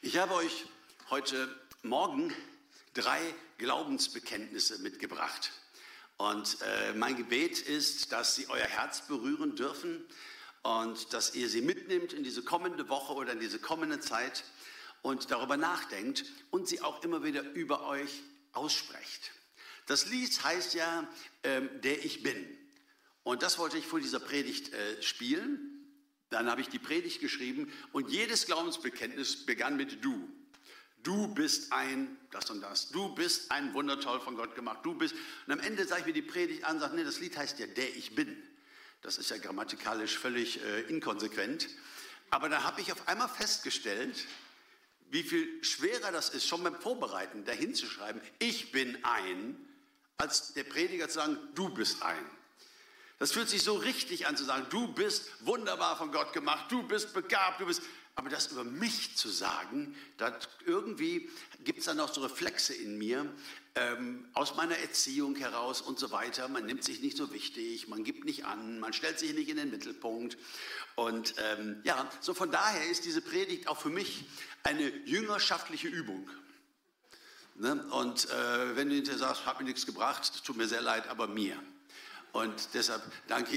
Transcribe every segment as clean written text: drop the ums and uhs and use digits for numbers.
Ich habe euch heute Morgen 3 Glaubensbekenntnisse mitgebracht. Und mein Gebet ist, dass sie euer Herz berühren dürfen und dass ihr sie mitnimmt in diese kommende Woche oder in diese kommende Zeit und darüber nachdenkt und sie auch immer wieder über euch aussprecht. Das Lied heißt ja, der ich bin. Und das wollte ich vor dieser Predigt spielen. Dann habe ich die Predigt geschrieben und jedes Glaubensbekenntnis begann mit du. Du bist ein das und das. Du bist ein wundertoll von Gott gemacht. Du bist. Und am Ende sage ich mir die Predigt an und sage, nee, das Lied heißt ja der ich bin. Das ist ja grammatikalisch völlig inkonsequent. Aber da habe ich auf einmal festgestellt, wie viel schwerer das ist, schon beim Vorbereiten dahin zu schreiben, ich bin ein, als der Prediger zu sagen, du bist ein. Das fühlt sich so richtig an zu sagen, du bist wunderbar von Gott gemacht, du bist begabt, du bist... Aber das über mich zu sagen, irgendwie gibt es dann auch so Reflexe in mir, aus meiner Erziehung heraus und so weiter. Man nimmt sich nicht so wichtig, man gibt nicht an, man stellt sich nicht in den Mittelpunkt. Und so von daher ist diese Predigt auch für mich eine jüngerschaftliche Übung. Ne? Und wenn du hinterher sagst, hat mir nichts gebracht, tut mir sehr leid, aber mir. Und deshalb danke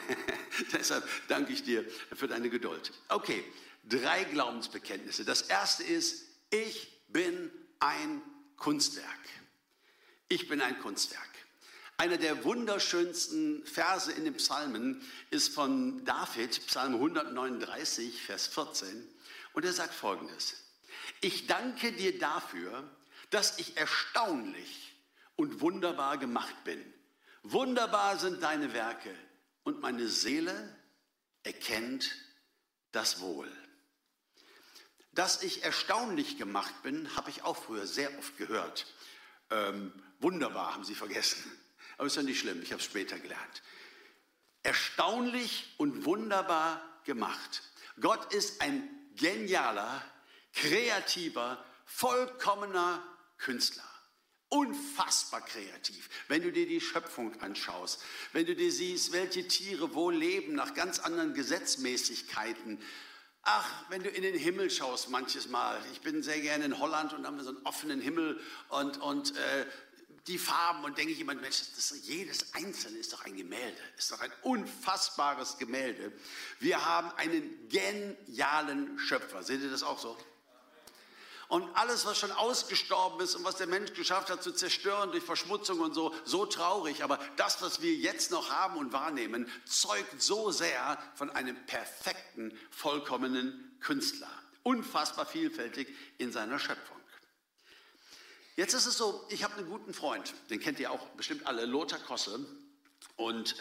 ich dir für deine Geduld. Okay, 3 Glaubensbekenntnisse. Das erste ist, ich bin ein Kunstwerk. Ich bin ein Kunstwerk. Einer der wunderschönsten Verse in den Psalmen ist von David, Psalm 139, Vers 14. Und er sagt Folgendes. Ich danke dir dafür, dass ich erstaunlich und wunderbar gemacht bin. Wunderbar sind deine Werke und meine Seele erkennt das Wohl. Dass ich erstaunlich gemacht bin, habe ich auch früher sehr oft gehört. Wunderbar haben sie vergessen. Aber ist ja nicht schlimm, ich habe es später gelernt. Erstaunlich und wunderbar gemacht. Gott ist ein genialer, kreativer, vollkommener Künstler. Unfassbar kreativ, wenn du dir die Schöpfung anschaust, wenn du dir siehst, welche Tiere wo leben, nach ganz anderen Gesetzmäßigkeiten. Ach, wenn du in den Himmel schaust manches Mal. Ich bin sehr gerne in Holland und da haben wir so einen offenen Himmel und die Farben und denke ich immer, Mensch, jedes Einzelne ist doch ein Gemälde, ist doch ein unfassbares Gemälde. Wir haben einen genialen Schöpfer. Seht ihr das auch so? Und alles, was schon ausgestorben ist und was der Mensch geschafft hat zu zerstören durch Verschmutzung und so traurig. Aber das, was wir jetzt noch haben und wahrnehmen, zeugt so sehr von einem perfekten, vollkommenen Künstler. Unfassbar vielfältig in seiner Schöpfung. Jetzt ist es so, ich habe einen guten Freund, den kennt ihr auch bestimmt alle, Lothar Kosse. Und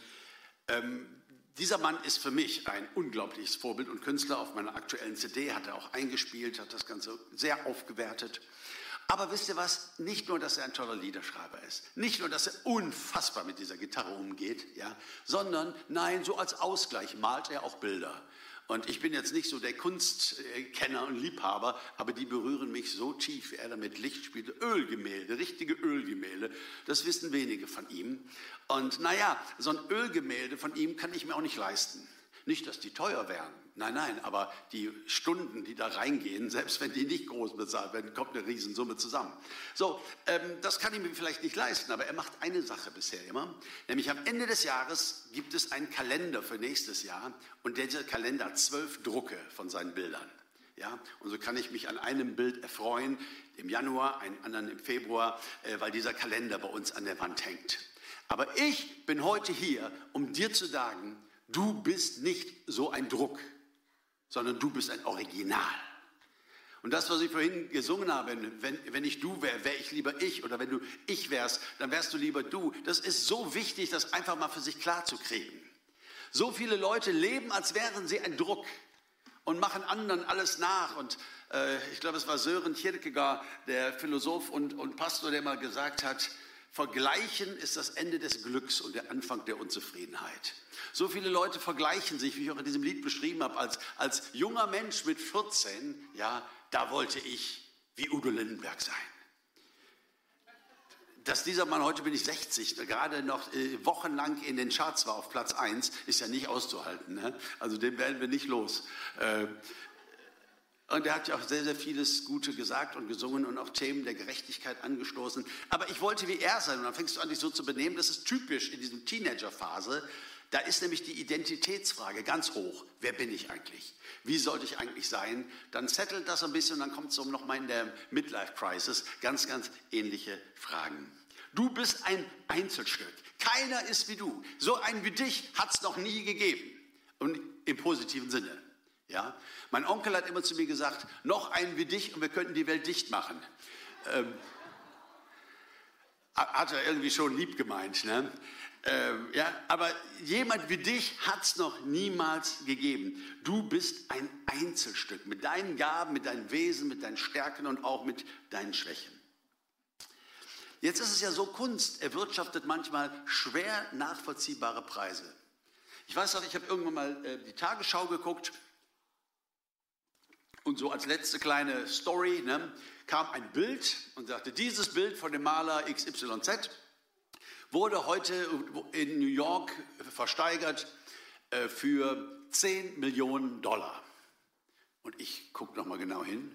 dieser Mann ist für mich ein unglaubliches Vorbild und Künstler. Auf meiner aktuellen CD hat er auch eingespielt, hat das Ganze sehr aufgewertet. Aber wisst ihr was? Nicht nur, dass er ein toller Liederschreiber ist, nicht nur, dass er unfassbar mit dieser Gitarre umgeht, ja, sondern, nein, so als Ausgleich malt er auch Bilder. Und ich bin jetzt nicht so der Kunstkenner und Liebhaber, aber die berühren mich so tief, wie er da mit Licht spielt. Ölgemälde, richtige Ölgemälde, das wissen wenige von ihm. Und naja, so ein Ölgemälde von ihm kann ich mir auch nicht leisten. Nicht, dass die teuer wären, nein, aber die Stunden, die da reingehen, selbst wenn die nicht groß bezahlt werden, kommt eine Riesensumme zusammen. So, das kann ich mir vielleicht nicht leisten, aber er macht eine Sache bisher immer, nämlich am Ende des Jahres gibt es einen Kalender für nächstes Jahr und dieser Kalender hat 12 Drucke von seinen Bildern. Ja, und so kann ich mich an einem Bild erfreuen, im Januar, einen anderen im Februar, weil dieser Kalender bei uns an der Wand hängt. Aber ich bin heute hier, um dir zu sagen, du bist nicht so ein Druck, sondern du bist ein Original. Und das, was ich vorhin gesungen habe, wenn ich du wäre, wäre ich lieber ich. Oder wenn du ich wärst, dann wärst du lieber du. Das ist so wichtig, das einfach mal für sich klar zu kriegen. So viele Leute leben, als wären sie ein Druck und machen anderen alles nach. Und ich glaube, es war Sören Kierkegaard, der Philosoph und Pastor, der mal gesagt hat, Vergleichen ist das Ende des Glücks und der Anfang der Unzufriedenheit. So viele Leute vergleichen sich, wie ich auch in diesem Lied beschrieben habe, als junger Mensch mit 14, ja, da wollte ich wie Udo Lindenberg sein. Dass dieser Mann, heute bin ich 60, gerade noch wochenlang in den Charts war auf Platz 1, ist ja nicht auszuhalten. Ne? Also den werden wir nicht los. Und er hat ja auch sehr, sehr vieles Gute gesagt und gesungen und auch Themen der Gerechtigkeit angestoßen. Aber ich wollte wie er sein. Und dann fängst du an, dich so zu benehmen. Das ist typisch in diesem Teenager-Phase. Da ist nämlich die Identitätsfrage ganz hoch. Wer bin ich eigentlich? Wie sollte ich eigentlich sein? Dann settelt das ein bisschen und dann kommt es nochmal in der Midlife-Crisis. Ganz, ganz ähnliche Fragen. Du bist ein Einzelstück. Keiner ist wie du. So einen wie dich hat es noch nie gegeben. Und im positiven Sinne. Ja? Mein Onkel hat immer zu mir gesagt, noch einen wie dich und wir könnten die Welt dicht machen. Hat er irgendwie schon lieb gemeint. Ne? Ja, aber jemand wie dich hat es noch niemals gegeben. Du bist ein Einzelstück mit deinen Gaben, mit deinem Wesen, mit deinen Stärken und auch mit deinen Schwächen. Jetzt ist es ja so, Kunst erwirtschaftet manchmal schwer nachvollziehbare Preise. Ich weiß noch, ich habe irgendwann mal die Tagesschau geguckt und so als letzte kleine Story kam ein Bild und sagte, dieses Bild von dem Maler XYZ wurde heute in New York versteigert für 10 Millionen Dollar. Und ich gucke nochmal genau hin.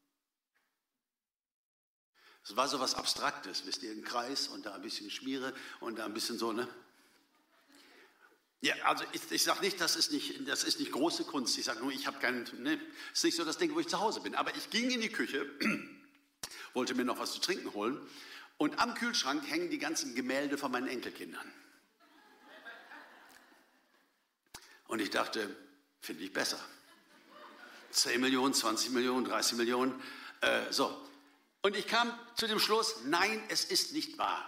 Es war so was Abstraktes, wisst ihr, ein Kreis und da ein bisschen Schmiere und da ein bisschen so, ne? Ja, also ich sage nicht, das ist nicht große Kunst. Ich sage nur, ich habe keinen, ne, ist nicht so das Ding, wo ich zu Hause bin. Aber ich ging in die Küche, wollte mir noch was zu trinken holen und am Kühlschrank hängen die ganzen Gemälde von meinen Enkelkindern. Und ich dachte, finde ich besser. 10 Millionen, 20 Millionen, 30 Millionen, so. Und ich kam zu dem Schluss, nein, es ist nicht wahr.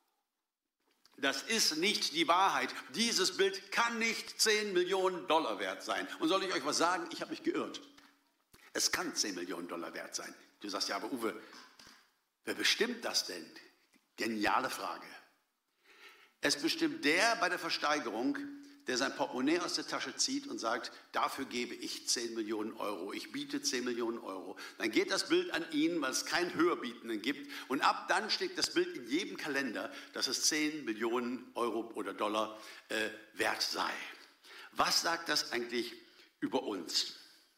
Das ist nicht die Wahrheit. Dieses Bild kann nicht 10 Millionen Dollar wert sein. Und soll ich euch was sagen? Ich habe mich geirrt. Es kann 10 Millionen Dollar wert sein. Du sagst, ja, aber Uwe, wer bestimmt das denn? Geniale Frage. Es bestimmt der bei der Versteigerung, der sein Portemonnaie aus der Tasche zieht und sagt, dafür gebe ich 10 Millionen Euro, ich biete 10 Millionen Euro. Dann geht das Bild an ihn, weil es keinen Höherbietenden gibt. Und ab dann steht das Bild in jedem Kalender, dass es 10 Millionen Euro oder Dollar wert sei. Was sagt das eigentlich über uns?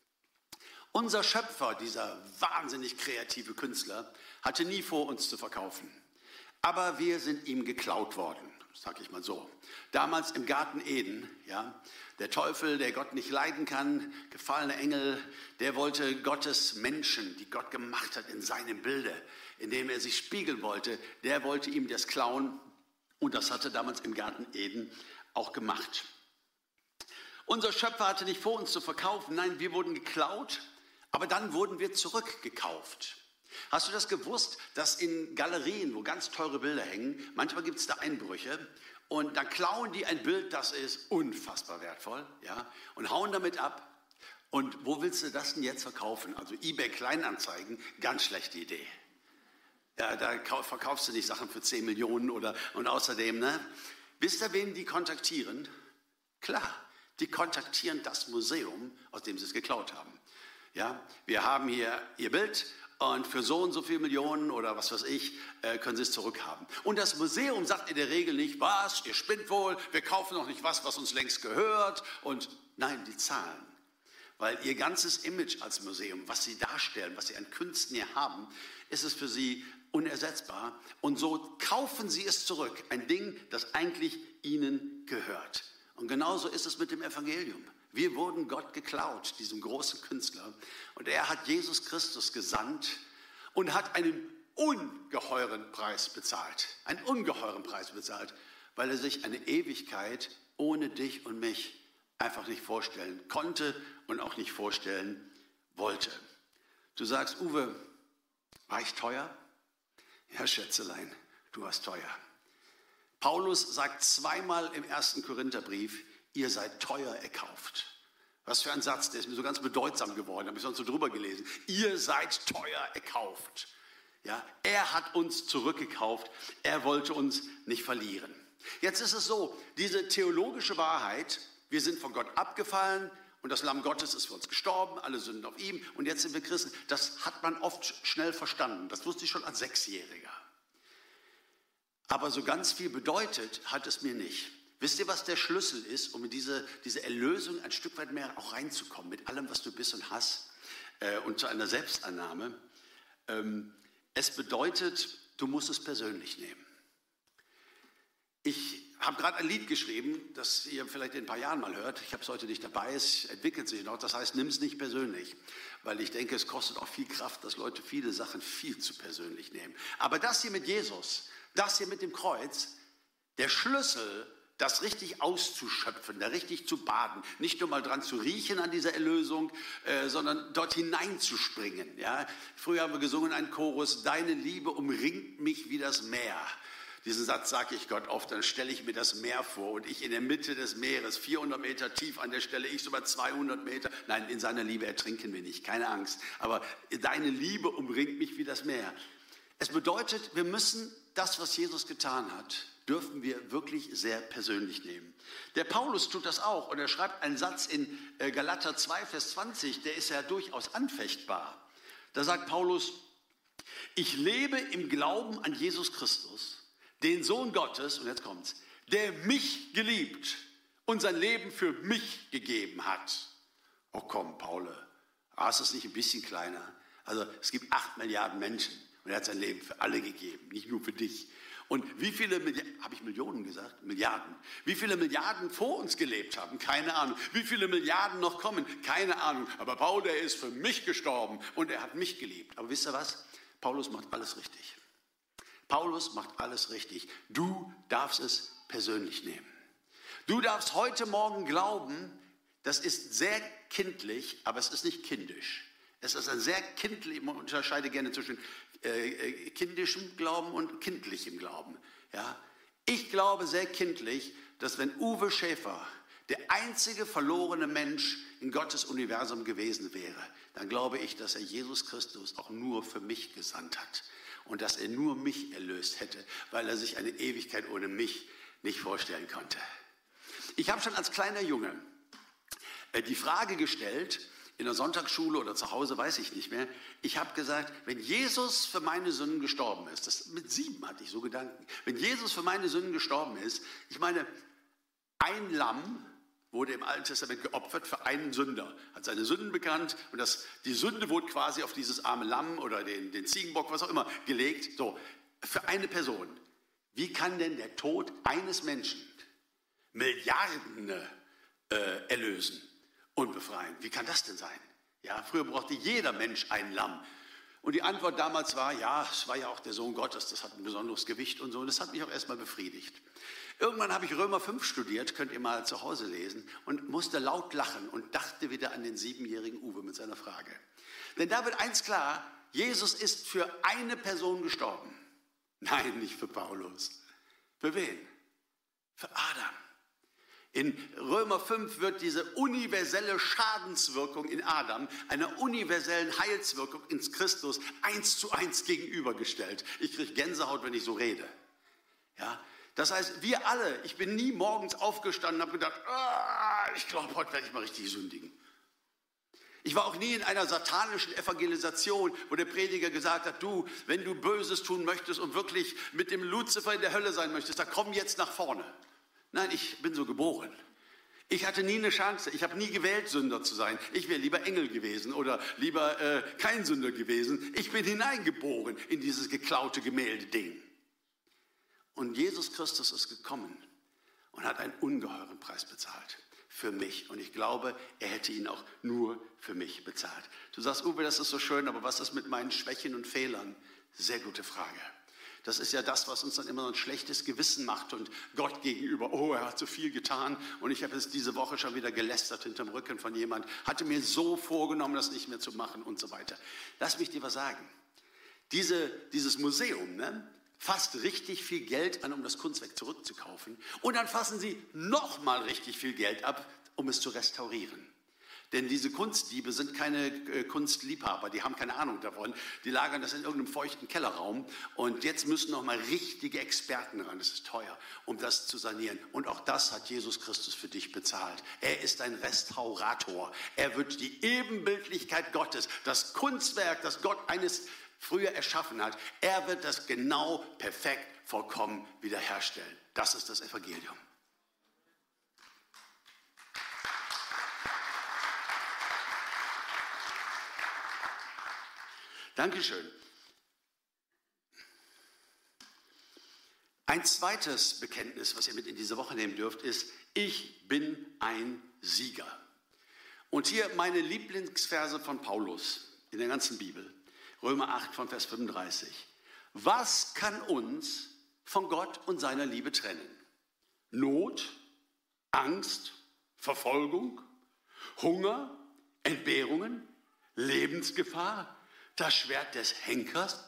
Unser Schöpfer, dieser wahnsinnig kreative Künstler, hatte nie vor, uns zu verkaufen. Aber wir sind ihm geklaut worden. Sag ich mal so. Damals im Garten Eden, ja, der Teufel, der Gott nicht leiden kann, gefallene Engel, der wollte Gottes Menschen, die Gott gemacht hat in seinem Bilde, in dem er sich spiegeln wollte, der wollte ihm das klauen und das hat er damals im Garten Eden auch gemacht. Unser Schöpfer hatte nicht vor, uns zu verkaufen, nein, wir wurden geklaut, aber dann wurden wir zurückgekauft. Hast du das gewusst, dass in Galerien, wo ganz teure Bilder hängen, manchmal gibt es da Einbrüche und dann klauen die ein Bild, das ist unfassbar wertvoll, ja, und hauen damit ab. Und wo willst du das denn jetzt verkaufen? Also eBay Kleinanzeigen, ganz schlechte Idee. Ja, da verkaufst du nicht Sachen für 10 Millionen und außerdem, ne? Wisst ihr, wen die kontaktieren? Klar, die kontaktieren das Museum, aus dem sie es geklaut haben. Ja, wir haben hier ihr Bild. Und für so und so viele Millionen oder was weiß ich, können Sie es zurückhaben. Und das Museum sagt in der Regel nicht, was, ihr spinnt wohl, wir kaufen noch nicht was uns längst gehört. Und nein, die zahlen. Weil ihr ganzes Image als Museum, was sie darstellen, was sie an Künsten hier haben, ist es für sie unersetzbar. Und so kaufen sie es zurück. Ein Ding, das eigentlich ihnen gehört. Und genauso ist es mit dem Evangelium. Wir wurden Gott geklaut, diesem großen Künstler. Und er hat Jesus Christus gesandt und hat einen ungeheuren Preis bezahlt. Einen ungeheuren Preis bezahlt, weil er sich eine Ewigkeit ohne dich und mich einfach nicht vorstellen konnte und auch nicht vorstellen wollte. Du sagst, Uwe, war ich teuer? Ja, Schätzelein, du warst teuer. Paulus sagt zweimal im 1. Korintherbrief, ihr seid teuer erkauft. Was für ein Satz, der ist mir so ganz bedeutsam geworden, habe ich sonst so drüber gelesen. Ihr seid teuer erkauft. Ja, er hat uns zurückgekauft, er wollte uns nicht verlieren. Jetzt ist es so, diese theologische Wahrheit, wir sind von Gott abgefallen und das Lamm Gottes ist für uns gestorben, alle Sünden auf ihm und jetzt sind wir Christen. Das hat man oft schnell verstanden, das wusste ich schon als 6-Jähriger. Aber so ganz viel bedeutet hat es mir nicht. Wisst ihr, was der Schlüssel ist, um in diese Erlösung ein Stück weit mehr auch reinzukommen, mit allem, was du bist und hast? und zu einer Selbstannahme. Es bedeutet, du musst es persönlich nehmen. Ich habe gerade ein Lied geschrieben, das ihr vielleicht in ein paar Jahren mal hört. Ich habe es heute nicht dabei, es entwickelt sich noch. Das heißt, nimm es nicht persönlich, weil ich denke, es kostet auch viel Kraft, dass Leute viele Sachen viel zu persönlich nehmen. Aber das hier mit Jesus, das hier mit dem Kreuz, der Schlüssel, das richtig auszuschöpfen, da richtig zu baden, nicht nur mal dran zu riechen an dieser Erlösung, sondern dort hineinzuspringen. Ja? Früher haben wir gesungen, einen Chorus, deine Liebe umringt mich wie das Meer. Diesen Satz sage ich Gott oft, dann stelle ich mir das Meer vor und ich in der Mitte des Meeres, 400 Meter tief an der Stelle, ich sogar 200 Meter. Nein, in seiner Liebe ertrinken wir nicht, keine Angst. Aber deine Liebe umringt mich wie das Meer. Es bedeutet, wir müssen das, was Jesus getan hat, dürfen wir wirklich sehr persönlich nehmen. Der Paulus tut das auch und er schreibt einen Satz in Galater 2, Vers 20, der ist ja durchaus anfechtbar. Da sagt Paulus, ich lebe im Glauben an Jesus Christus, den Sohn Gottes, und jetzt kommt's, der mich geliebt und sein Leben für mich gegeben hat. Oh komm, Paul, ist das nicht ein bisschen kleiner? Also es gibt 8 Milliarden Menschen und er hat sein Leben für alle gegeben, nicht nur für dich. Und wie viele Milliarden, habe ich Millionen gesagt? Milliarden. Wie viele Milliarden vor uns gelebt haben? Keine Ahnung. Wie viele Milliarden noch kommen? Keine Ahnung. Aber Paul, der ist für mich gestorben und er hat mich geliebt. Aber wisst ihr was? Paulus macht alles richtig. Paulus macht alles richtig. Du darfst es persönlich nehmen. Du darfst heute Morgen glauben, das ist sehr kindlich, aber es ist nicht kindisch. Es ist ein sehr kindlich, man unterscheidet gerne zwischen kindischem Glauben und kindlichem Glauben. Ja? Ich glaube sehr kindlich, dass wenn Uwe Schäfer der einzige verlorene Mensch in Gottes Universum gewesen wäre, dann glaube ich, dass er Jesus Christus auch nur für mich gesandt hat. Und dass er nur mich erlöst hätte, weil er sich eine Ewigkeit ohne mich nicht vorstellen konnte. Ich habe schon als kleiner Junge die Frage gestellt, in der Sonntagsschule oder zu Hause, weiß ich nicht mehr. Ich habe gesagt, wenn Jesus für meine Sünden gestorben ist, das mit 7 hatte ich so Gedanken, wenn Jesus für meine Sünden gestorben ist, ich meine, ein Lamm wurde im Alten Testament geopfert für einen Sünder, hat seine Sünden bekannt und die Sünde wurde quasi auf dieses arme Lamm oder den Ziegenbock, was auch immer, gelegt, so, für eine Person. Wie kann denn der Tod eines Menschen Milliarden erlösen und befreien? Wie kann das denn sein? Ja, früher brauchte jeder Mensch ein Lamm. Und die Antwort damals war, ja, es war ja auch der Sohn Gottes, das hat ein besonderes Gewicht und so. Und das hat mich auch erstmal befriedigt. Irgendwann habe ich Römer 5 studiert, könnt ihr mal zu Hause lesen, und musste laut lachen und dachte wieder an den 7-jährigen Uwe mit seiner Frage. Denn da wird eins klar, Jesus ist für eine Person gestorben. Nein, nicht für Paulus. Für wen? Für Adam. In Römer 5 wird diese universelle Schadenswirkung in Adam einer universellen Heilswirkung in Christus 1:1 gegenübergestellt. Ich kriege Gänsehaut, wenn ich so rede. Ja, das heißt, wir alle, ich bin nie morgens aufgestanden und habe gedacht, ich glaube, heute werde ich mal richtig sündigen. Ich war auch nie in einer satanischen Evangelisation, wo der Prediger gesagt hat, du, wenn du Böses tun möchtest und wirklich mit dem Luzifer in der Hölle sein möchtest, dann komm jetzt nach vorne. Nein, ich bin so geboren. Ich hatte nie eine Chance. Ich habe nie gewählt, Sünder zu sein. Ich wäre lieber Engel gewesen oder lieber kein Sünder gewesen. Ich bin hineingeboren in dieses geklaute Gemälde-Ding. Und Jesus Christus ist gekommen und hat einen ungeheuren Preis bezahlt für mich. Und ich glaube, er hätte ihn auch nur für mich bezahlt. Du sagst, Uwe, das ist so schön, aber was ist mit meinen Schwächen und Fehlern? Sehr gute Frage. Das ist ja das, was uns dann immer so ein schlechtes Gewissen macht und Gott gegenüber, oh, er hat so viel getan und ich habe es diese Woche schon wieder gelästert hinterm Rücken von jemand, hatte mir so vorgenommen, das nicht mehr zu machen und so weiter. Lass mich dir was sagen. Dieses Museum, ne, fasst richtig viel Geld an, um das Kunstwerk zurückzukaufen und dann fassen sie nochmal richtig viel Geld ab, um es zu restaurieren. Denn diese Kunstdiebe sind keine Kunstliebhaber, die haben keine Ahnung davon. Die lagern das in irgendeinem feuchten Kellerraum und jetzt müssen noch mal richtige Experten ran, das ist teuer, um das zu sanieren. Und auch das hat Jesus Christus für dich bezahlt. Er ist ein Restaurator. Er wird die Ebenbildlichkeit Gottes, das Kunstwerk, das Gott eines früher erschaffen hat, er wird das genau, perfekt, vollkommen wiederherstellen. Das ist das Evangelium. Dankeschön. Ein zweites Bekenntnis, was ihr mit in diese Woche nehmen dürft, ist, ich bin ein Sieger. Und hier meine Lieblingsverse von Paulus in der ganzen Bibel. Römer 8 von Vers 35. Was kann uns von Gott und seiner Liebe trennen? Not, Angst, Verfolgung, Hunger, Entbehrungen, Lebensgefahr, das Schwert des Henkers.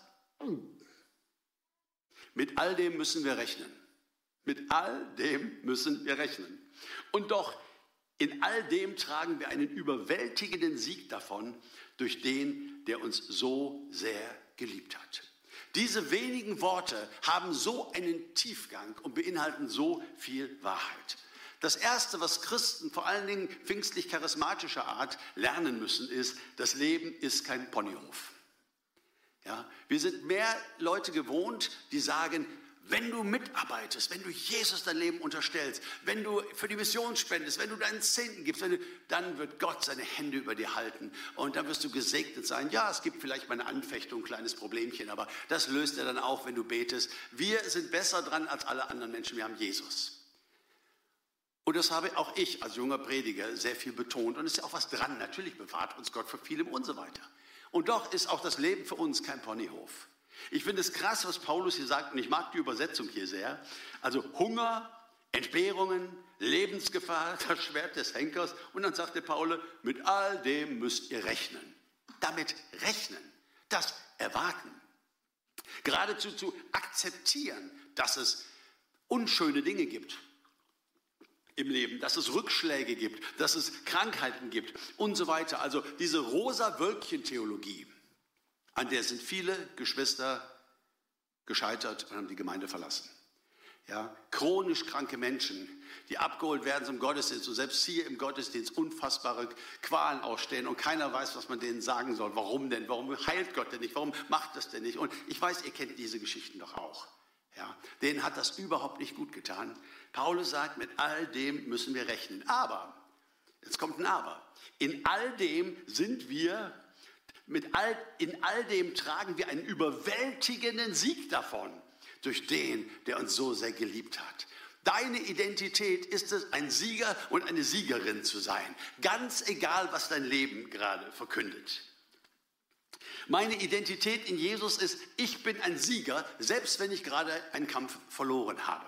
Mit all dem müssen wir rechnen. Mit all dem müssen wir rechnen. Und doch, in all dem tragen wir einen überwältigenden Sieg davon, durch den, der uns so sehr geliebt hat. Diese wenigen Worte haben so einen Tiefgang und beinhalten so viel Wahrheit. Das Erste, was Christen, vor allen Dingen pfingstlich-charismatischer Art, lernen müssen, ist, das Leben ist kein Ponyhof. Ja, wir sind mehr Leute gewohnt, die sagen, wenn du mitarbeitest, wenn du Jesus dein Leben unterstellst, wenn du für die Mission spendest, wenn du deinen Zehnten gibst, dann wird Gott seine Hände über dir halten und dann wirst du gesegnet sein. Ja, es gibt vielleicht mal eine Anfechtung, ein kleines Problemchen, aber das löst er dann auch, wenn du betest. Wir sind besser dran als alle anderen Menschen, wir haben Jesus. Und das habe auch ich als junger Prediger sehr viel betont und es ist ja auch was dran. Natürlich bewahrt uns Gott vor vielem und so weiter. Und doch ist auch das Leben für uns kein Ponyhof. Ich finde es krass, was Paulus hier sagt, und ich mag die Übersetzung hier sehr. Also Hunger, Entbehrungen, Lebensgefahr, das Schwert des Henkers. Und dann sagt der Paulus, mit all dem müsst ihr rechnen. Damit rechnen, das erwarten. Geradezu zu akzeptieren, dass es unschöne Dinge gibt im Leben, dass es Rückschläge gibt, dass es Krankheiten gibt und so weiter. Also diese rosa-Wölkchen-Theologie, an der sind viele Geschwister gescheitert und haben die Gemeinde verlassen. Ja, chronisch kranke Menschen, die abgeholt werden zum Gottesdienst und selbst hier im Gottesdienst unfassbare Qualen ausstehen und keiner weiß, was man denen sagen soll. Warum denn? Warum heilt Gott denn nicht? Warum macht das denn nicht? Und ich weiß, ihr kennt diese Geschichten doch auch. Ja, denen hat das überhaupt nicht gut getan. Paulus sagt, mit all dem müssen wir rechnen. Aber, jetzt kommt ein Aber, in all dem sind wir, in all dem tragen wir einen überwältigenden Sieg davon, durch den, der uns so sehr geliebt hat. Deine Identität ist es, ein Sieger und eine Siegerin zu sein. Ganz egal, was dein Leben gerade verkündet. Meine Identität in Jesus ist, ich bin ein Sieger, selbst wenn ich gerade einen Kampf verloren habe.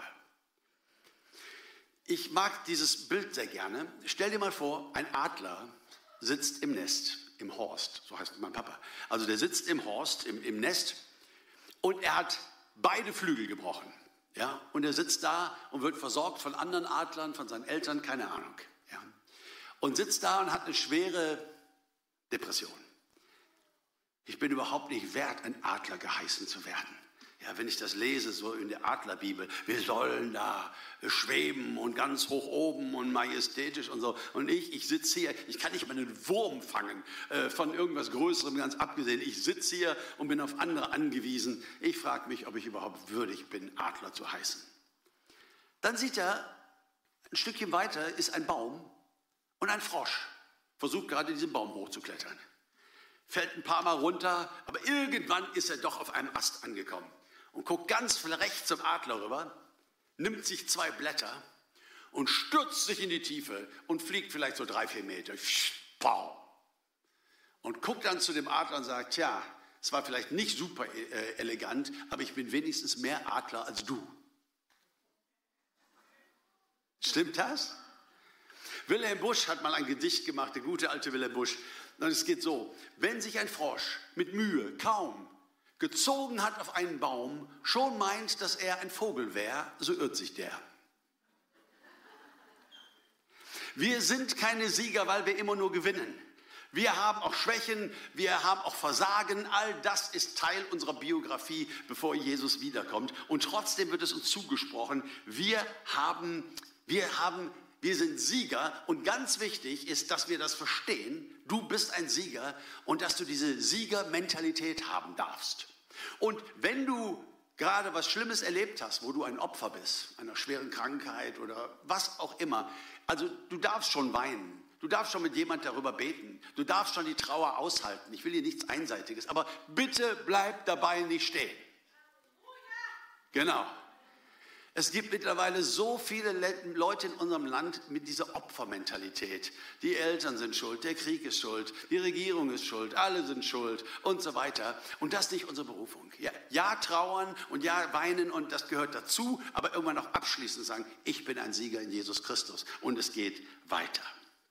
Ich mag dieses Bild sehr gerne. Stell dir mal vor, ein Adler sitzt im Nest, im Horst, so heißt mein Papa. Also der sitzt im Horst, im Nest und er hat beide Flügel gebrochen. Ja? Und er sitzt da und wird versorgt von anderen Adlern, von seinen Eltern, keine Ahnung. Ja? Und sitzt da und hat eine schwere Depression. Ich bin überhaupt nicht wert, ein Adler geheißen zu werden. Ja, wenn ich das lese, so in der Adlerbibel, wir sollen da schweben und ganz hoch oben und majestätisch und so. Und ich sitze hier, ich kann nicht mal einen Wurm fangen, von irgendwas Größerem ganz abgesehen. Ich sitze hier und bin auf andere angewiesen. Ich frage mich, ob ich überhaupt würdig bin, Adler zu heißen. Dann sieht er, ein Stückchen weiter ist ein Baum und ein Frosch versucht gerade diesen Baum hochzuklettern. Fällt ein paar Mal runter, aber irgendwann ist er doch auf einem Ast angekommen und guckt ganz rechts zum Adler rüber, nimmt sich 2 Blätter und stürzt sich in die Tiefe und fliegt vielleicht so 3-4 Meter. Und guckt dann zu dem Adler und sagt, tja, es war vielleicht nicht super elegant, aber ich bin wenigstens mehr Adler als du. Stimmt das? Wilhelm Busch hat mal ein Gedicht gemacht, der gute alte Wilhelm Busch. Und es geht so, wenn sich ein Frosch mit Mühe kaum gezogen hat auf einen Baum, schon meint, dass er ein Vogel wäre, so irrt sich der. Wir sind keine Sieger, weil wir immer nur gewinnen. Wir haben auch Schwächen, wir haben auch Versagen, all das ist Teil unserer Biografie, bevor Jesus wiederkommt. Und trotzdem wird es uns zugesprochen, wir sind Sieger und ganz wichtig ist, dass wir das verstehen. Du bist ein Sieger und dass du diese Siegermentalität haben darfst. Und wenn du gerade was Schlimmes erlebt hast, wo du ein Opfer bist, einer schweren Krankheit oder was auch immer, also du darfst schon weinen. Du darfst schon mit jemand darüber beten. Du darfst schon die Trauer aushalten. Ich will hier nichts Einseitiges, aber bitte bleib dabei nicht stehen. Genau. Es gibt mittlerweile so viele Leute in unserem Land mit dieser Opfermentalität. Die Eltern sind schuld, der Krieg ist schuld, die Regierung ist schuld, alle sind schuld und so weiter. Und das ist nicht unsere Berufung. Ja, trauern und ja, weinen und das gehört dazu, aber irgendwann auch abschließend sagen, ich bin ein Sieger in Jesus Christus und es geht weiter.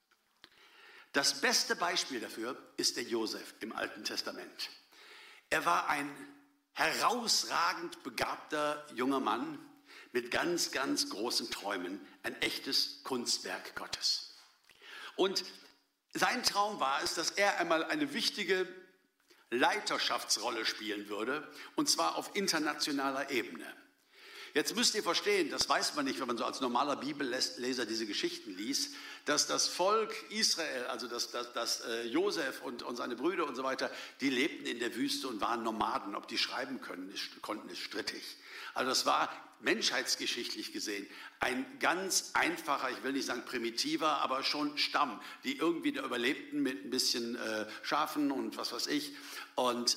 Das beste Beispiel dafür ist der Josef im Alten Testament. Er war ein herausragend begabter junger Mann, mit ganz, ganz großen Träumen, ein echtes Kunstwerk Gottes. Und sein Traum war es, dass er einmal eine wichtige Leiterschaftsrolle spielen würde, und zwar auf internationaler Ebene. Jetzt müsst ihr verstehen, das weiß man nicht, wenn man so als normaler Bibelleser diese Geschichten liest, dass das Volk Israel, also dass Josef und seine Brüder und so weiter, die lebten in der Wüste und waren Nomaden. Ob die schreiben konnten, ist strittig. Also das war menschheitsgeschichtlich gesehen ein ganz einfacher, ich will nicht sagen primitiver, aber schon Stamm, die irgendwie da überlebten mit ein bisschen Schafen und was weiß ich. Und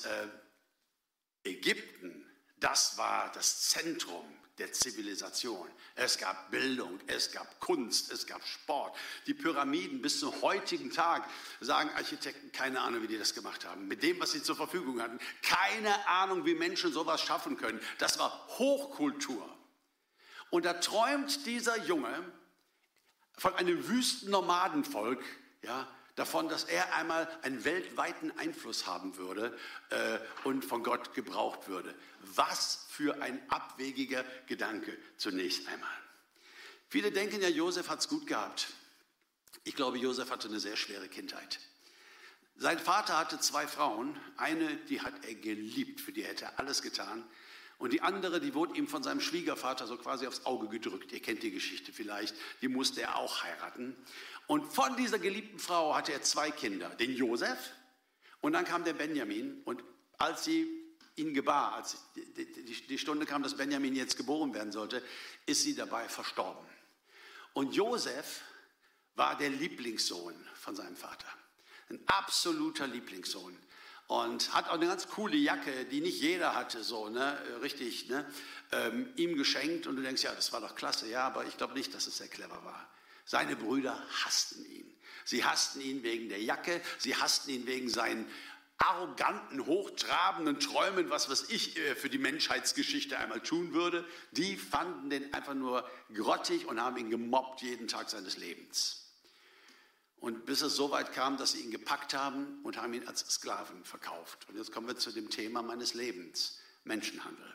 Ägypten, das war das Zentrum der Zivilisation. Es gab Bildung, es gab Kunst, es gab Sport. Die Pyramiden bis zum heutigen Tag, sagen Architekten, keine Ahnung, wie die das gemacht haben. Mit dem, was sie zur Verfügung hatten, keine Ahnung, wie Menschen sowas schaffen können. Das war Hochkultur. Und da träumt dieser Junge von einem Wüstennomadenvolk, ja, davon, dass er einmal einen weltweiten Einfluss haben würde und von Gott gebraucht würde. Was für ein abwegiger Gedanke zunächst einmal. Viele denken ja, Josef hat es gut gehabt. Ich glaube, Josef hatte eine sehr schwere Kindheit. Sein Vater hatte 2 Frauen. Eine, die hat er geliebt, für die hätte er alles getan. Und die andere, die wurde ihm von seinem Schwiegervater so quasi aufs Auge gedrückt. Ihr kennt die Geschichte vielleicht. Die musste er auch heiraten. Und von dieser geliebten Frau hatte er 2 Kinder. Den Josef und dann kam der Benjamin. Und als sie ihn gebar, als die Stunde kam, dass Benjamin jetzt geboren werden sollte, ist sie dabei verstorben. Und Josef war der Lieblingssohn von seinem Vater. Ein absoluter Lieblingssohn. Und hat auch eine ganz coole Jacke, die nicht jeder hatte, so, ne, richtig, ne, ihm geschenkt. Und du denkst, ja, das war doch klasse, ja, aber ich glaube nicht, dass es sehr clever war. Seine Brüder hassten ihn. Sie hassten ihn wegen der Jacke, sie hassten ihn wegen seinen arroganten, hochtrabenden Träumen, was ich für die Menschheitsgeschichte einmal tun würde. Die fanden den einfach nur grottig und haben ihn gemobbt jeden Tag seines Lebens. Und bis es so weit kam, dass sie ihn gepackt haben und haben ihn als Sklaven verkauft. Und jetzt kommen wir zu dem Thema meines Lebens, Menschenhandel.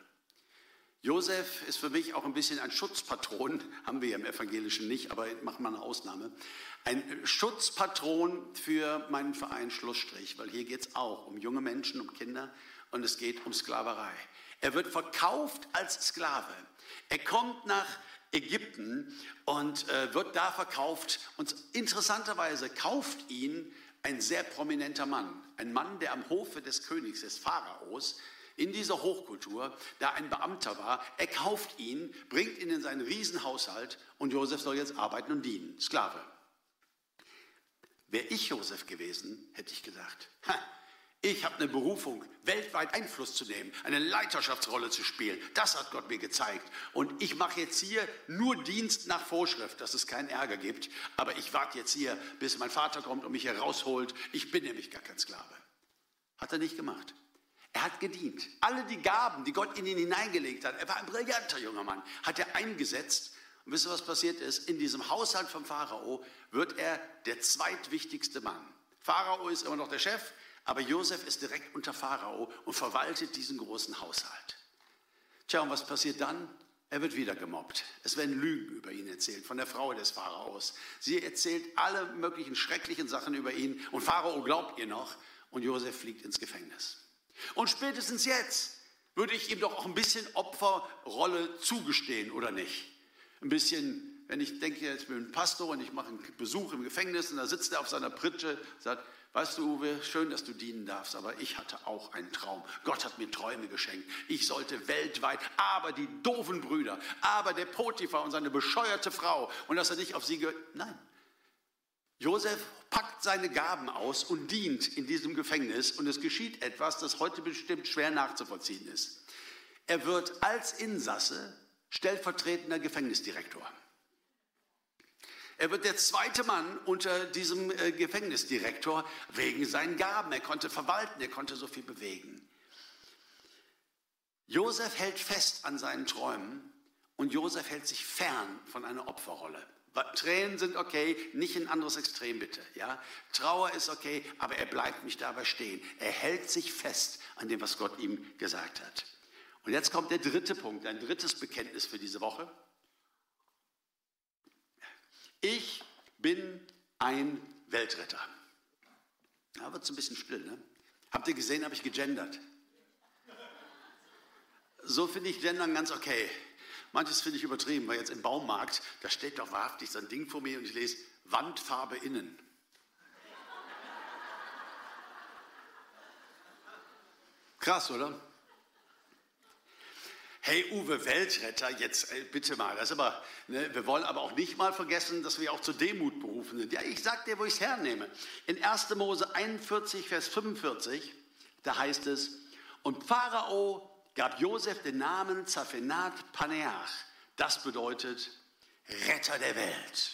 Josef ist für mich auch ein bisschen ein Schutzpatron, haben wir ja im Evangelischen nicht, aber machen wir eine Ausnahme. Ein Schutzpatron für meinen Verein Schlussstrich, weil hier geht es auch um junge Menschen, um Kinder und es geht um Sklaverei. Er wird verkauft als Sklave. Er kommt nach Ägypten und wird da verkauft. Und interessanterweise kauft ihn ein sehr prominenter Mann. Ein Mann, der am Hofe des Königs, des Pharaos, in dieser Hochkultur, da ein Beamter war. Er kauft ihn, bringt ihn in seinen Riesenhaushalt und Josef soll jetzt arbeiten und dienen. Sklave. Wäre ich Josef gewesen, hätte ich gesagt, ich habe eine Berufung, weltweit Einfluss zu nehmen, eine Leiterschaftsrolle zu spielen. Das hat Gott mir gezeigt. Und ich mache jetzt hier nur Dienst nach Vorschrift, dass es keinen Ärger gibt. Aber ich warte jetzt hier, bis mein Vater kommt und mich hier rausholt. Ich bin nämlich gar kein Sklave. Hat er nicht gemacht. Er hat gedient. Alle die Gaben, die Gott in ihn hineingelegt hat, er war ein brillanter junger Mann, hat er eingesetzt. Und wisst ihr, was passiert ist? In diesem Haushalt vom Pharao wird er der zweitwichtigste Mann. Pharao ist immer noch der Chef, aber Josef ist direkt unter Pharao und verwaltet diesen großen Haushalt. Tja, und was passiert dann? Er wird wieder gemobbt. Es werden Lügen über ihn erzählt von der Frau des Pharaos. Sie erzählt alle möglichen schrecklichen Sachen über ihn und Pharao glaubt ihr noch und Josef fliegt ins Gefängnis. Und spätestens jetzt würde ich ihm doch auch ein bisschen Opferrolle zugestehen, oder nicht? Ein bisschen, wenn ich denke, jetzt bin ich ein Pastor und ich mache einen Besuch im Gefängnis und da sitzt er auf seiner Pritsche und sagt, weißt du, Uwe, schön, dass du dienen darfst, aber ich hatte auch einen Traum. Gott hat mir Träume geschenkt. Ich sollte weltweit, aber die doofen Brüder, aber der Potiphar und seine bescheuerte Frau und dass er nicht auf sie gehört. Nein. Josef packt seine Gaben aus und dient in diesem Gefängnis und es geschieht etwas, das heute bestimmt schwer nachzuvollziehen ist. Er wird als Insasse stellvertretender Gefängnisdirektor. Er wird der zweite Mann unter diesem Gefängnisdirektor wegen seinen Gaben. Er konnte verwalten, er konnte so viel bewegen. Josef hält fest an seinen Träumen und Josef hält sich fern von einer Opferrolle. Tränen sind okay, nicht ein anderes Extrem bitte. Ja? Trauer ist okay, aber er bleibt nicht dabei stehen. Er hält sich fest an dem, was Gott ihm gesagt hat. Und jetzt kommt der dritte Punkt, ein drittes Bekenntnis für diese Woche. Ich bin ein Weltretter. Da wird es ein bisschen still, ne? Habt ihr gesehen, habe ich gegendert? So finde ich Gendern ganz okay. Manches finde ich übertrieben, weil jetzt im Baumarkt, da steht doch wahrhaftig so ein Ding vor mir und ich lese Wandfarbe innen. Krass, oder? Hey Uwe, Weltretter, jetzt bitte mal, das ist aber, ne, wir wollen aber auch nicht mal vergessen, dass wir auch zur Demut berufen sind. Ja, ich sag dir, wo ich es hernehme. In 1. Mose 41, Vers 45, da heißt es, und Pharao gab Josef den Namen Zaphenat Paneach. Das bedeutet Retter der Welt.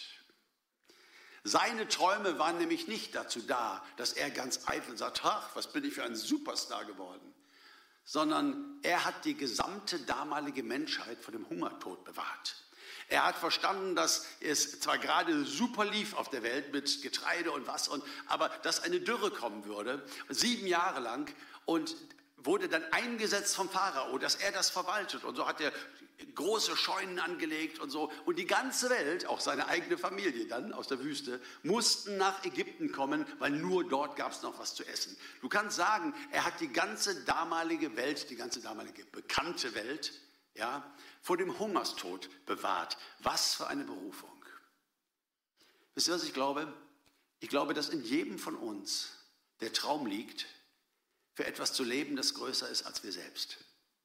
Seine Träume waren nämlich nicht dazu da, dass er ganz eitel sagt, ach, was bin ich für ein Superstar geworden, sondern er hat die gesamte damalige Menschheit vor dem Hungertod bewahrt. Er hat verstanden, dass es zwar gerade super lief auf der Welt mit Getreide und Wasser, aber dass eine Dürre kommen würde, 7 Jahre lang, und wurde dann eingesetzt vom Pharao, dass er das verwaltet. Und so hat er große Scheunen angelegt und so. Und die ganze Welt, auch seine eigene Familie dann aus der Wüste, mussten nach Ägypten kommen, weil nur dort gab es noch was zu essen. Du kannst sagen, er hat die ganze damalige Welt, die ganze damalige bekannte Welt, ja, vor dem Hungerstod bewahrt. Was für eine Berufung. Wisst ihr, was ich glaube? Ich glaube, dass in jedem von uns der Traum liegt, für etwas zu leben, das größer ist als wir selbst.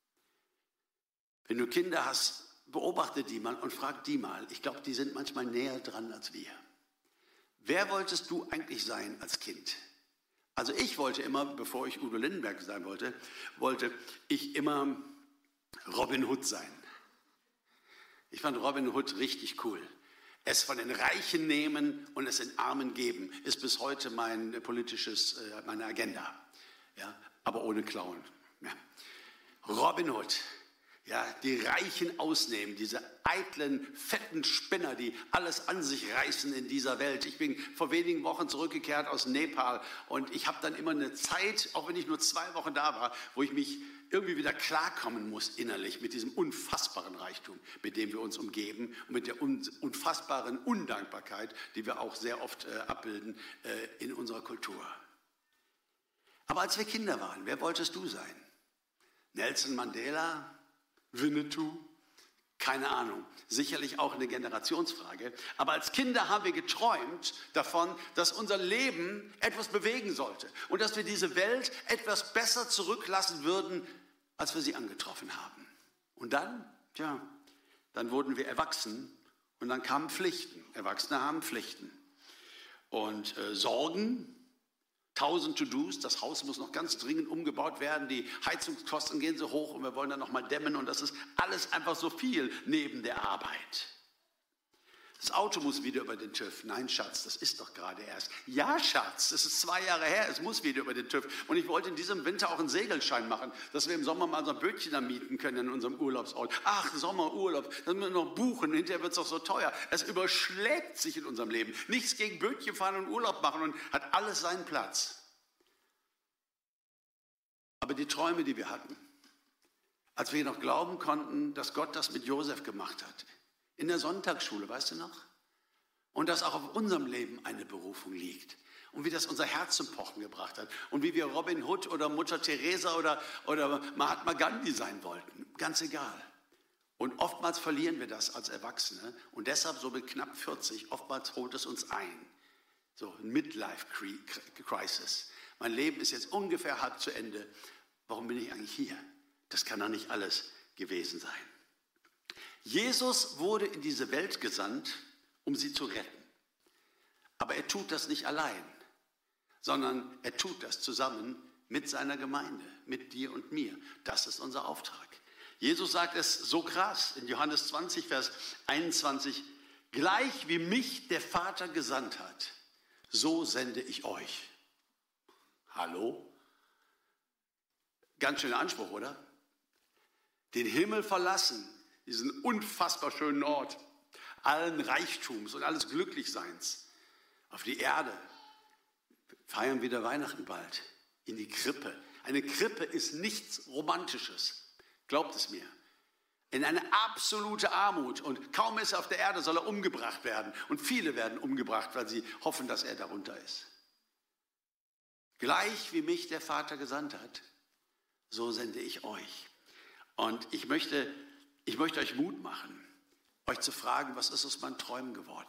Wenn du Kinder hast, beobachte die mal und frag die mal. Ich glaube, die sind manchmal näher dran als wir. Wer wolltest du eigentlich sein als Kind? Also ich wollte immer, bevor ich Udo Lindenberg sein wollte ich immer Robin Hood sein. Ich fand Robin Hood richtig cool. Es von den Reichen nehmen und es den Armen geben, ist bis heute meine Agenda. Ja, aber ohne Klauen. Ja. Robin Hood, ja, die Reichen ausnehmen, diese eitlen, fetten Spinner, die alles an sich reißen in dieser Welt. Ich bin vor wenigen Wochen zurückgekehrt aus Nepal und ich habe dann immer eine Zeit, auch wenn ich nur 2 Wochen da war, wo ich mich irgendwie wieder klarkommen muss innerlich mit diesem unfassbaren Reichtum, mit dem wir uns umgeben und mit der unfassbaren Undankbarkeit, die wir auch sehr oft abbilden in unserer Kultur. Aber als wir Kinder waren, wer wolltest du sein? Nelson Mandela? Winnetou? Keine Ahnung. Sicherlich auch eine Generationsfrage. Aber als Kinder haben wir geträumt davon, dass unser Leben etwas bewegen sollte und dass wir diese Welt etwas besser zurücklassen würden, als wir sie angetroffen haben. Und dann, dann wurden wir erwachsen und dann kamen Pflichten. Erwachsene haben Pflichten. Und Sorgen, 1000 To-Dos, das Haus muss noch ganz dringend umgebaut werden, die Heizungskosten gehen so hoch und wir wollen dann noch mal dämmen und das ist alles einfach so viel neben der Arbeit. Das Auto muss wieder über den TÜV. Nein, Schatz, das ist doch gerade erst. Ja, Schatz, das ist 2 Jahre her, es muss wieder über den TÜV. Und ich wollte in diesem Winter auch einen Segelschein machen, dass wir im Sommer mal so ein Bötchen da mieten können in unserem Urlaubsort. Ach, Sommerurlaub, das müssen wir noch buchen, hinterher wird es doch so teuer. Es überschlägt sich in unserem Leben. Nichts gegen Bötchen fahren und Urlaub machen und hat alles seinen Platz. Aber die Träume, die wir hatten, als wir noch glauben konnten, dass Gott das mit Josef gemacht hat, in der Sonntagsschule, weißt du noch? Und dass auch auf unserem Leben eine Berufung liegt. Und wie das unser Herz zum Pochen gebracht hat. Und wie wir Robin Hood oder Mutter Teresa oder Mahatma Gandhi sein wollten. Ganz egal. Und oftmals verlieren wir das als Erwachsene. Und deshalb so mit knapp 40, oftmals holt es uns ein. So ein Midlife-Crisis. Mein Leben ist jetzt ungefähr halb zu Ende. Warum bin ich eigentlich hier? Das kann doch nicht alles gewesen sein. Jesus wurde in diese Welt gesandt, um sie zu retten. Aber er tut das nicht allein, sondern er tut das zusammen mit seiner Gemeinde, mit dir und mir. Das ist unser Auftrag. Jesus sagt es so krass in Johannes 20, Vers 21, gleich wie mich der Vater gesandt hat, so sende ich euch. Hallo? Ganz schöner Anspruch, oder? Den Himmel verlassen, diesen unfassbar schönen Ort, allen Reichtums und alles Glücklichseins, auf die Erde. Feiern wieder Weihnachten bald, in die Krippe. Eine Krippe ist nichts Romantisches, glaubt es mir. In eine absolute Armut und kaum ist er auf der Erde, soll er umgebracht werden. Und viele werden umgebracht, weil sie hoffen, dass er darunter ist. Gleich wie mich der Vater gesandt hat, so sende ich euch. Und ich möchte euch Mut machen, euch zu fragen, was ist aus meinen Träumen geworden?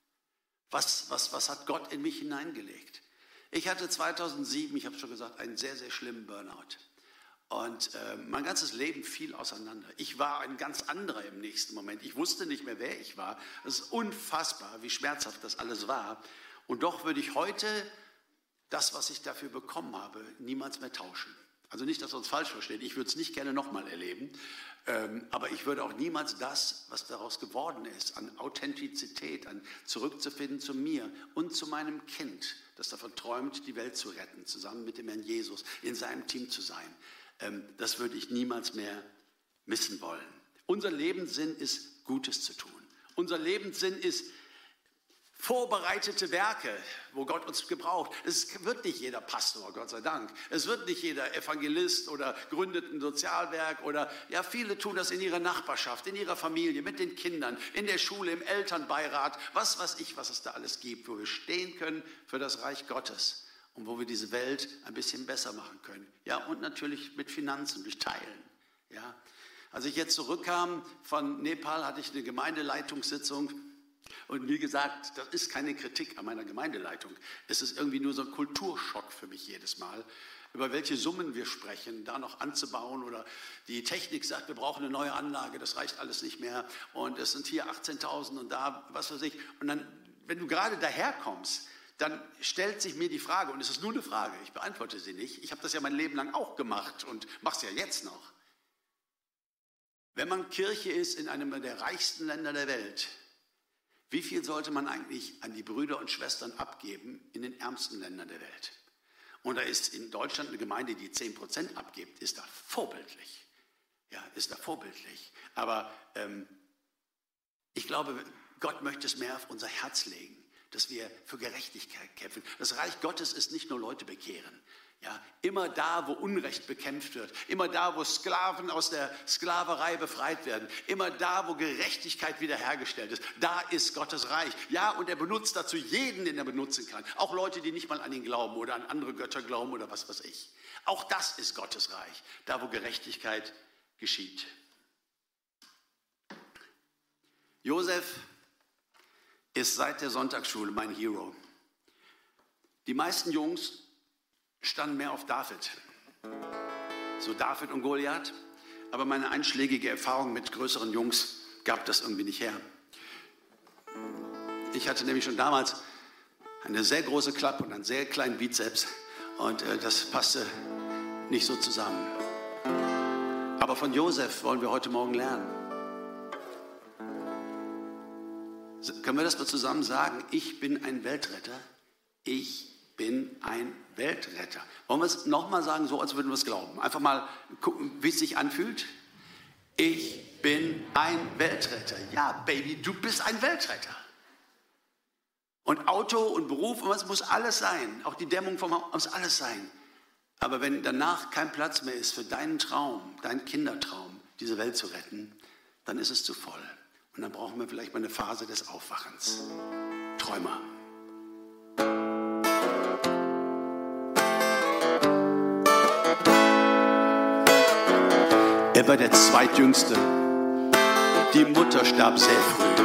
Was hat Gott in mich hineingelegt? Ich hatte 2007, ich habe schon gesagt, einen sehr, sehr schlimmen Burnout. Und mein ganzes Leben fiel auseinander. Ich war ein ganz anderer im nächsten Moment. Ich wusste nicht mehr, wer ich war. Es ist unfassbar, wie schmerzhaft das alles war. Und doch würde ich heute das, was ich dafür bekommen habe, niemals mehr tauschen. Also nicht, dass wir uns falsch verstehen. Ich würde es nicht gerne nochmal erleben. Aber ich würde auch niemals das, was daraus geworden ist, an Authentizität, an zurückzufinden zu mir und zu meinem Kind, das davon träumt, die Welt zu retten, zusammen mit dem Herrn Jesus, in seinem Team zu sein. Das würde ich niemals mehr missen wollen. Unser Lebenssinn ist, Gutes zu tun. Unser Lebenssinn ist vorbereitete Werke, wo Gott uns gebraucht. Es wird nicht jeder Pastor, Gott sei Dank. Es wird nicht jeder Evangelist oder gründet ein Sozialwerk oder ja, viele tun das in ihrer Nachbarschaft, in ihrer Familie, mit den Kindern, in der Schule, im Elternbeirat, was weiß ich, was es da alles gibt, wo wir stehen können für das Reich Gottes und wo wir diese Welt ein bisschen besser machen können. Ja, und natürlich mit Finanzen, durch Teilen. Ja. Als ich jetzt zurückkam von Nepal, hatte ich eine Gemeindeleitungssitzung. Und wie gesagt, das ist keine Kritik an meiner Gemeindeleitung. Es ist irgendwie nur so ein Kulturschock für mich jedes Mal, über welche Summen wir sprechen, da noch anzubauen. Oder die Technik sagt, wir brauchen eine neue Anlage, das reicht alles nicht mehr. Und es sind hier 18.000 und da, was weiß ich. Und dann, wenn du gerade daherkommst, dann stellt sich mir die Frage, und es ist nur eine Frage, ich beantworte sie nicht. Ich habe das ja mein Leben lang auch gemacht und mache es ja jetzt noch. Wenn man Kirche ist in einem der reichsten Länder der Welt, wie viel sollte man eigentlich an die Brüder und Schwestern abgeben in den ärmsten Ländern der Welt? Und da ist in Deutschland eine Gemeinde, die 10% abgibt, ist da vorbildlich. Ja, ist da vorbildlich. Aber ich glaube, Gott möchte es mehr auf unser Herz legen, dass wir für Gerechtigkeit kämpfen. Das Reich Gottes ist nicht nur Leute bekehren. Ja, immer da, wo Unrecht bekämpft wird, immer da, wo Sklaven aus der Sklaverei befreit werden, immer da, wo Gerechtigkeit wiederhergestellt ist, da ist Gottes Reich. Ja, und er benutzt dazu jeden, den er benutzen kann. Auch Leute, die nicht mal an ihn glauben oder an andere Götter glauben oder was weiß ich. Auch das ist Gottes Reich, da, wo Gerechtigkeit geschieht. Josef ist seit der Sonntagsschule mein Hero. Die meisten Jungs standen mehr auf David. So David und Goliath. Aber meine einschlägige Erfahrung mit größeren Jungs gab das irgendwie nicht her. Ich hatte nämlich schon damals eine sehr große Klappe und einen sehr kleinen Bizeps. Und das passte nicht so zusammen. Aber von Josef wollen wir heute Morgen lernen. Können wir das mal zusammen sagen? Ich bin ein Weltretter. Ich bin ein Weltretter. Wollen wir es nochmal sagen, so als würden wir es glauben? Einfach mal gucken, wie es sich anfühlt. Ich bin ein Weltretter. Ja, Baby, du bist ein Weltretter. Und Auto und Beruf, und was muss alles sein. Auch die Dämmung vom Haus muss alles sein. Aber wenn danach kein Platz mehr ist für deinen Traum, deinen Kindertraum, diese Welt zu retten, dann ist es zu voll. Und dann brauchen wir vielleicht mal eine Phase des Aufwachens. Träumer. Er war der Zweitjüngste. Die Mutter starb sehr früh.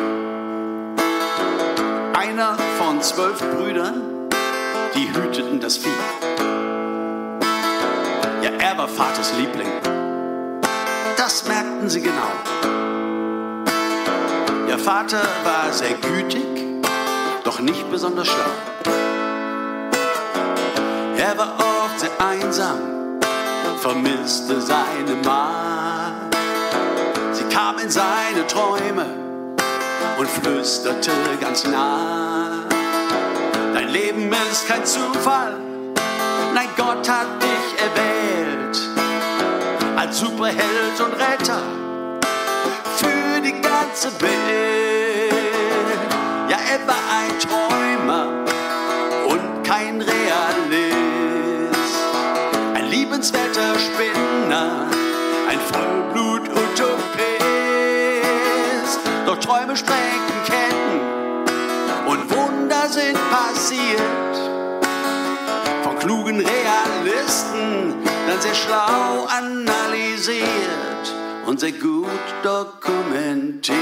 Einer von 12 Brüdern, die hüteten das Vieh. Ja, er war Vaters Liebling. Das merkten sie genau. Der Vater war sehr gütig, doch nicht besonders schlau. Er war oft sehr einsam, vermisste seine Magd. Sie kam in seine Träume und flüsterte ganz nah: Dein Leben ist kein Zufall, nein, Gott hat dich erwählt als Superheld und Retter für die ganze Welt. Ja, er war ein Träumer und kein Realist, ein liebenswerter Spinner, ein Vollblut-Utopist. Doch Träume sprengen Ketten und Wunder sind passiert. Von klugen Realisten, dann sehr schlau analysiert und sehr gut dokumentiert.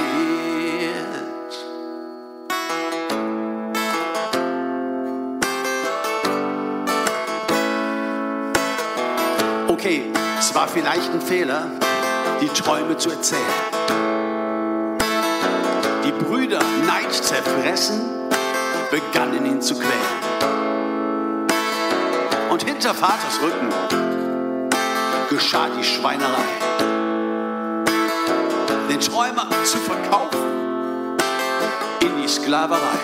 Okay, es war vielleicht ein Fehler, die Träume zu erzählen. Die Brüder, Neid zerfressen, begannen ihn zu quälen. Und hinter Vaters Rücken geschah die Schweinerei. Den Träumer zu verkaufen in die Sklaverei.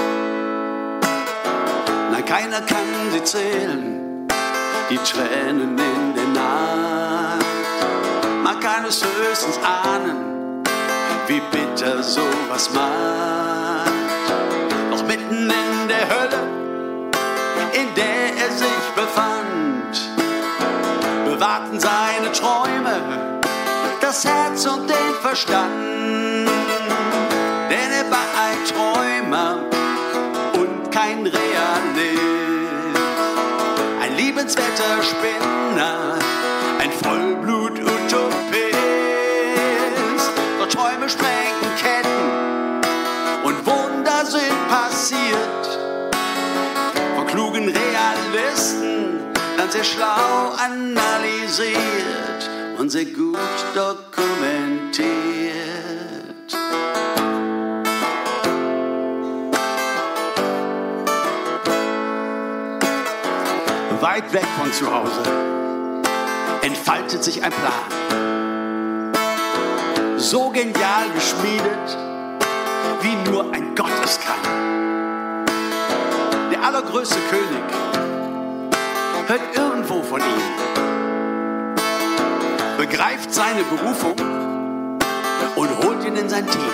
Nein, keiner kann sie zählen, die Tränen in der Nacht. Man kann es höchstens ahnen, wie bitter sowas macht. Doch mitten in der Hölle, in der er sich befand, bewahrten seine Träume das Herz und den Verstand. Denn er war ein Träumer und kein Realist, ein liebenswerter Spinner, ein Vollblut-Utopist. Doch Träume sprengen Ketten und Wunder sind passiert. Von klugen Realisten, dann sehr schlau analysiert und sehr gut dokumentiert. Weit weg von zu Hause entfaltet sich ein Plan. So genial geschmiedet, wie nur ein Gott es kann. Der allergrößte König hört irgendwo von ihm, begreift seine Berufung und holt ihn in sein Team.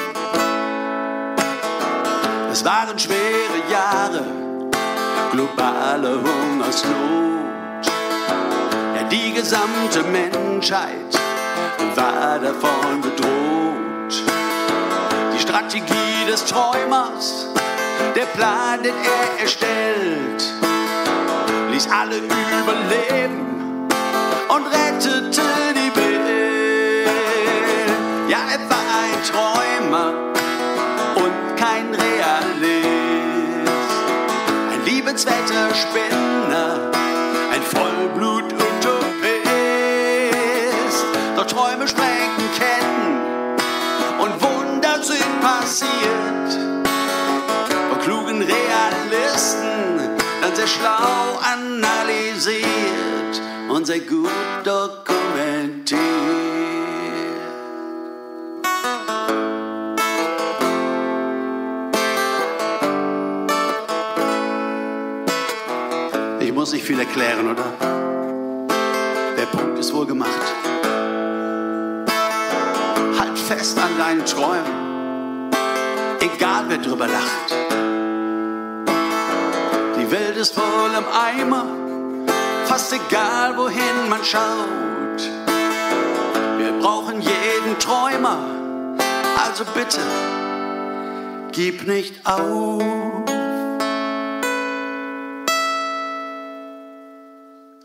Es waren schwere Jahre, globale Hungersnot. Ja, die gesamte Menschheit war davon bedroht. Die Strategie des Träumers, der Plan, den er erstellt, ließ alle überleben und rettete die Welt. Ja, er war ein Träumer und kein Realist, ein liebenswerter Spinner, ein Vollblut-Utopist. Doch Träume sprengen Ketten und Wunder sind passiert. Von klugen Realisten, dann sehr schlau analysiert und sehr gut dokumentiert. Ich muss nicht viel erklären, oder? Der Punkt ist wohl gemacht. Halt fest an deinen Träumen, egal wer drüber lacht. Die Welt ist voll im Eimer, fast egal wohin man schaut. Wir brauchen jeden Träumer, also bitte, gib nicht auf.